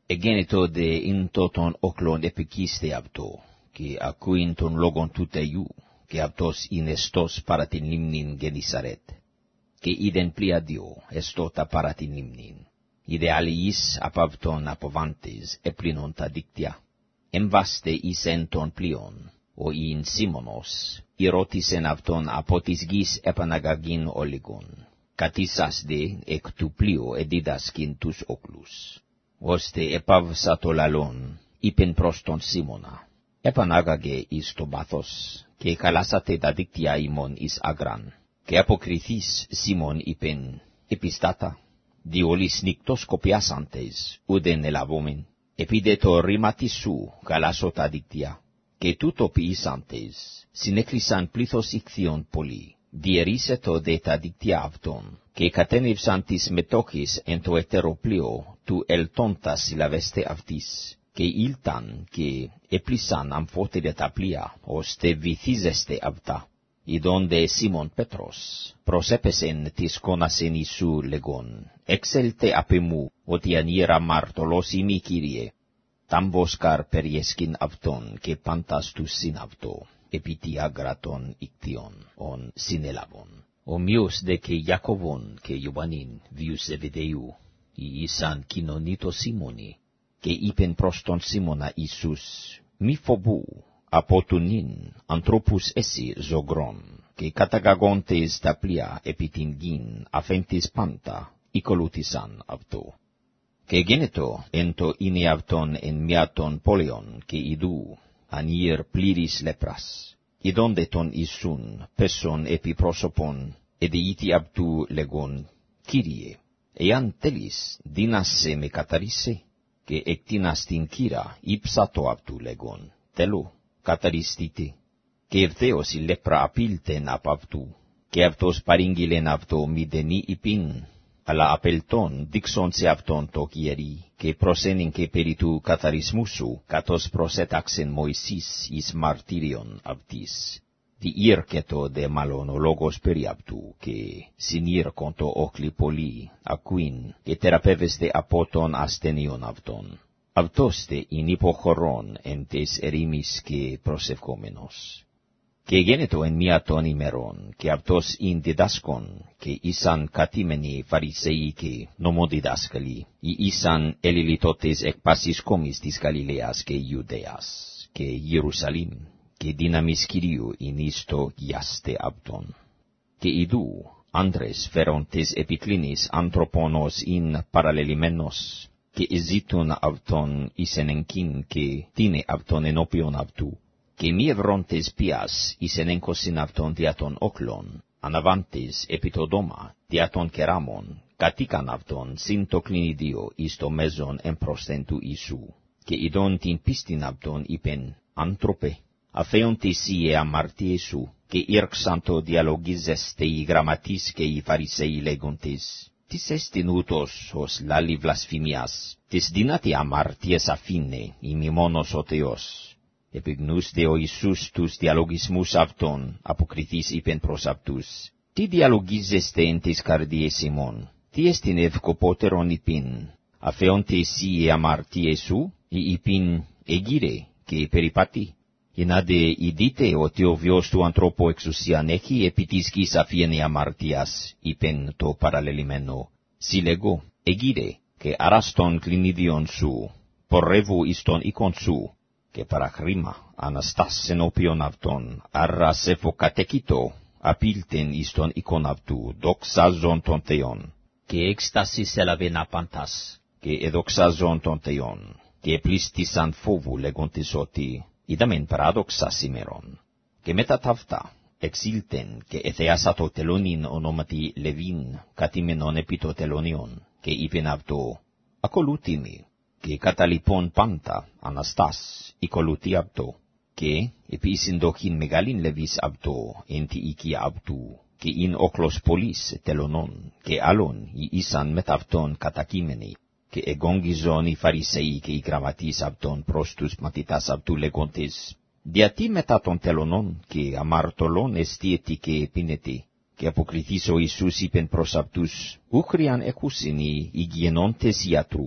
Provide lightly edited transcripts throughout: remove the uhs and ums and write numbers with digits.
Egenito de intoton oklon epikiste avto, que akuinton logon tuteiu, que avtos inestos paratin limnin Genisaret, que iden pliadio estota paratin limnin, idealiis apavton apovantes eplinonta dictia, emvaste isenton plion, o in Simonos, irotisen avton apotisgis epanagagin oligon, katisas de ektuplio edidaskin tus oklus. Oste epav satolalon, ipen proston Simona, epanagage istobathos, que kalasate da dictia imon is agran, que apokrithis Simon ipen epistata, diolis nictos copiasantes, uden elavomen, epideto rimatisu kalasota dictia, que tutopiisantes, sineclisan plithos ichthion poli, dieriseto deta dictia avton, que catenipsantis metokis ento heteroplio tu eltontas silaveste avtis, que iltan, que eplisan amfote de taplia, oste vithizeste avta, idonde Simon Petros, prosepesen tis conasen isu legon, exelte apemu, otianira martolosimi Kyrie, tamboscar perieskin avton, que pantastus sin avto, epitiagraton iction, on sinelavon. Omios de que Jacovon, que Iobanin, vius evideu, iisan kinonito Simoni, que ipen proston Simona Isus, mi phobu, apotunin, anthropus esi zogron, que catagagontes taplia epitingin, afentis panta, icolutisan avto. Que geneto ento ineavton en miaton polion, que idu, anir pliris lepras, idonde ton isun, person epiprosopon, edeiti abtu legon, Kyrie, ean telis dinasse me katarise, que ectinastin kira ipsato abtu legon, telo, kataristite, que evteos il lepra apilten apavtu, que avtos paringilen avto mideni ipin, ala apelton dixon se avton tokieri, que prosenin que peritu katarismusu, katos prosetaxen Moisis is martirion avtis, di irketo de malonologos periaptu, que sinir conto oclipoli, aquin, que terapeves de apoton astenion avton, avtoste in hipochoron entes erimis que prosevcomenos. Que geneto en miaton imeron, que avtos in didaskon, que isan catimeni farisei que nomo didaskali, y isan elilitotes ec pasis comis dis Galileas que Judeas, que Jerusalim, que dinamis Kyriou in isto giaste avton. Que idu, Andres ferontes epiclinis anthroponos in parallelimenos, que esitun avton isenenkin, que tine avton enopion avtu, que mievrontes pias isenencosin avton diaton oklon, anavantes epitodoma diaton keramon, katikan avton sintoclinidio isto meson emprostentu isu, que idon tin pistin avton ipen anthrope, afeonte sie amartiesu, que irxanto dialogizestei grammatiscei farisei legontes, tis estin utos os lali blasfemias, tis dinati amarties affine, imimonos oteos, epignus deo Iisus tus dialogismus avton, apocrithis ipen prosaptus, ti dialogizeste entis cardie Simon, ti estin evcopoteron ipin, afeonte sie amartiesu, ipin egire, que peripati, inade idite o teovios tu anthropo exousia nechi epitiscis afiene amartias, ipen to parallelimeno, silego, egire, que araston clinidion su, porrevu iston icon su, que paracrima anastas xenopion avton, arra sefo catekito, apilten iston icon avtu, doxazon tonteon, que extasis elaven apantas, que edoxazon tonteon, que plistisan fovu legontisoti, idamen paradoxas imeron, que metatavta, exilten, que etheasato telonin onomati levin, catimenon epitotelonion, que ipen avto, acolutimi, que catalipon panta, anastas, icoluti abto, que episindochin megalin levis abto, enti icia abtu, que in oclos polis telonon, que alon isan metavton katakimeni, que egongizon i farisei que grammatis abton prostus matitas abtu legontes, diati metaton telonon, que amartolon estieti que epineti, que apocritiso Iisus ipen prosaptus, ucrian ecusini igienontes iatru,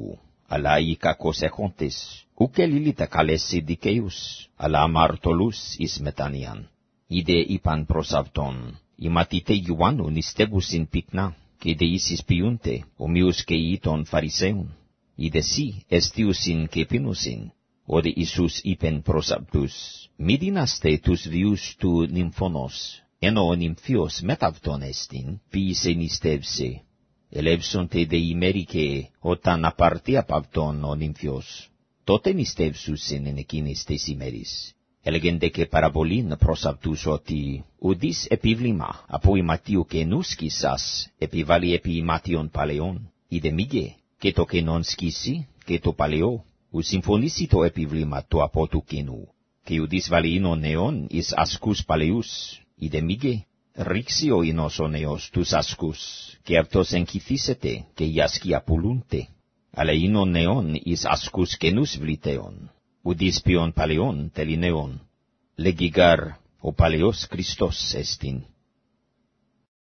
αλλά οι κακός έχοντες, ουκ ελίλητα καλέσει δικαίους, αλλά αμαρτωλούς εις μετανίαν. Είδε είπαν προς αυτόν, οι μαθηταί Ιωάννου νηστεύουσιν πυκνά, και δε εις ποιούνται, ομοίως και οι των Φαρισαίων. Είδε σοι εστίουσιν και πίνουσιν. Όδε Ιησούς είπεν προς αυτούς, μη δίναστε τους βιούς του νυμφωνός, ενώ ο νυμφιός μετ' αυτόν εστιν, ποιήσε νηστεύσε. Ελεύσονται δε ημέρη και όταν απαρτεί απ' αυτόν ο νυμφιός, τότε νηστεύσουσιν εν εκείνες τες ημέρες. Έλεγενται και παραβολήν προς αυτούς ότι ουδείς επιβλήμα από ηματίου και νου σκίσας επιβάλλει επί ηματίων παλαιών, είδε μήγε, και το κενόν σκίσει, και το παλαιό, ου συμφωνήσει το επιβλήμα το από του κενού, και ουδείς βάλει ίνον νεόν εις ασκούς παλαιούς, είδε μήγε, ρίξει ο ίνος ο νεός τους ασκούς, και αυτός εγκυθήσεται, και οι ασκοί απολούνται, αλλά ίνον νεόν εις ασκούς κενούς βλητέων. Ουδείς ποιον παλαιόν τελει νεόν. Λέγει γαρ, ο παλαιός Χριστός εστιν.